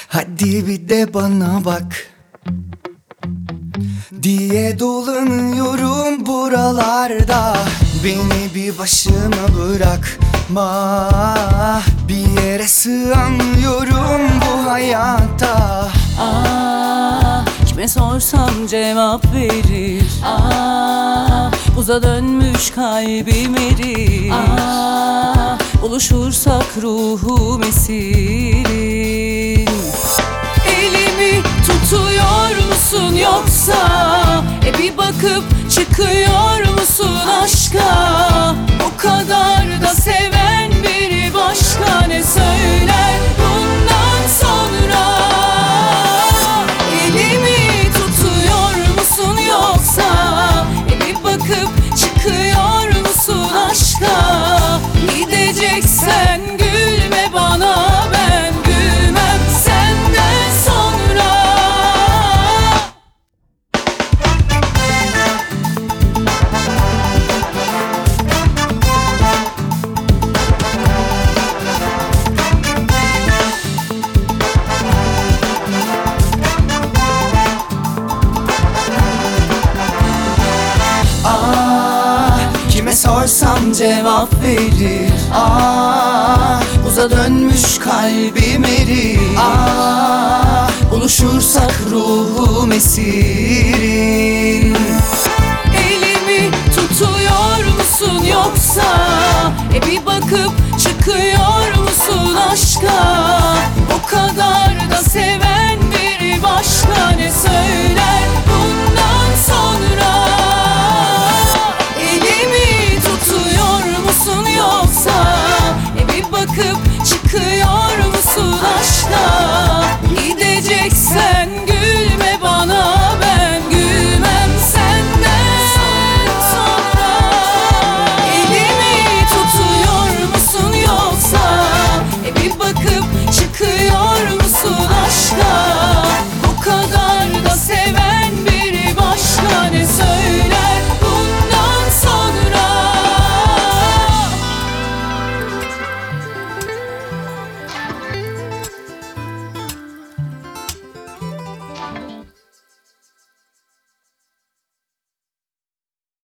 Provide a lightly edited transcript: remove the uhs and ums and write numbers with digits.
Hadi bir de bana bak diye dolanıyorum buralarda. Beni bir başıma bırakma, bir yere sığamıyorum bu hayatta. Kime sorsam cevap verir. Buza dönmüş kalbim erir. Buluşursak ruhum esirin. Elimi tutuyor musun yoksa bir bakıp çıkıyor musun aşka? O kadar da seven biri başka ne söyler bundan sonra? Elimi tutuyor musun yoksa bir bakıp çıkıyor musun aşka? Gideceksen gülme bana, ben gülmem senden sonra. Kime sorsam cevap verir. Buza dönmüş kalbim erir. Buluşursak ruhum esirin. Elimi tutuyor musun yoksa bir bakıp çıkıyor musun aşka? O kadar